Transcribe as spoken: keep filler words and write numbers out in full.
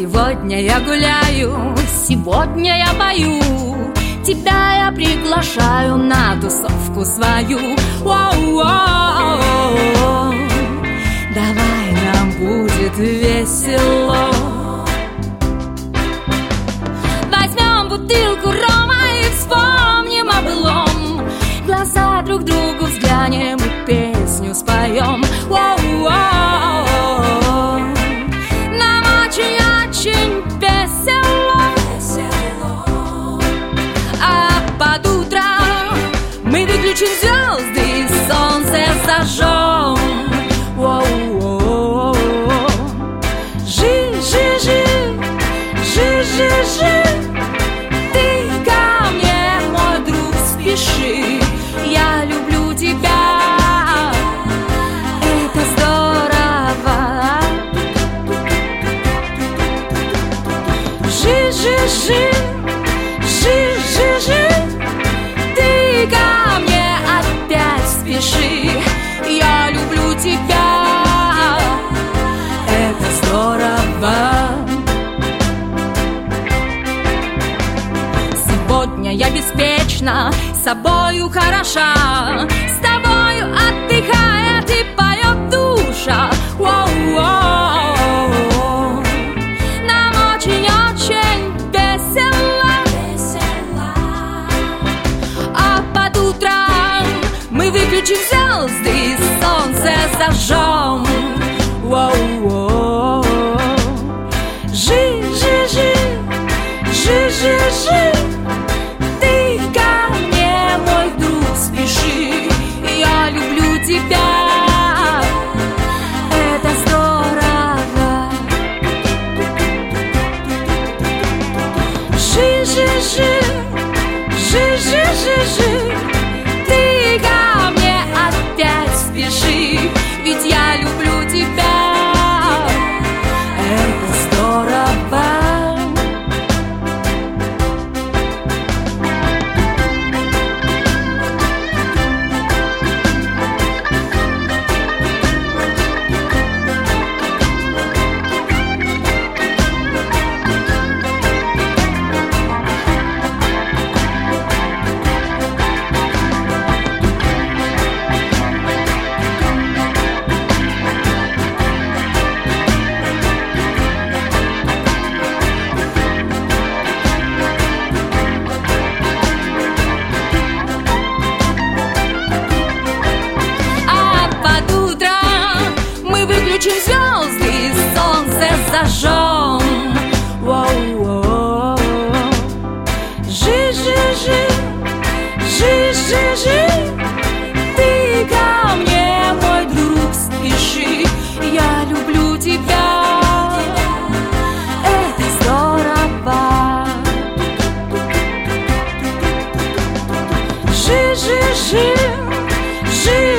Сегодня я гуляю, сегодня я пою, тебя я приглашаю на тусовку свою. Воу-воу-воу. Давай, нам будет весело. Возьмем бутылку рома и вспомним о былом. В глаза друг другу взглянем и песню споем. Воу-воу. Нам очень-очень весело. А под утро мы выключим звезды и солнце зажжем. Воу-воу. Жи, жи, жи, жи, жи, жи. Ты ко мне, мой друг, спеши. Я люблю тебя. Это здорово. Жи, жи, жи, жи, жи, жи. Ты ко мне опять спеши. Я люблю тебя. Это здорово. Сегодня я беспечна, с собою хороша, с тобою отдыхает и поет душа. Воу-воу. Нам очень-очень весело. А под утром мы выключим звезды и солнце зажжем. Воу-воу. Жи, жи, жи, жи, жи, жи. Ты ко мне, мой друг, спеши. Я люблю тебя. Это здорово. Жи, жи, жи, жи, жи, жи, жи. Ты ко мне опять спеши. Ведь я люблю тебя. Это здорово. Звезды и солнце зажжем. Воу-воу. Жи, жи, жи, жи, жи, жи. Ты ко мне, мой друг, спеши. Я люблю тебя. Это здорово. Жи, жи, жи, жи.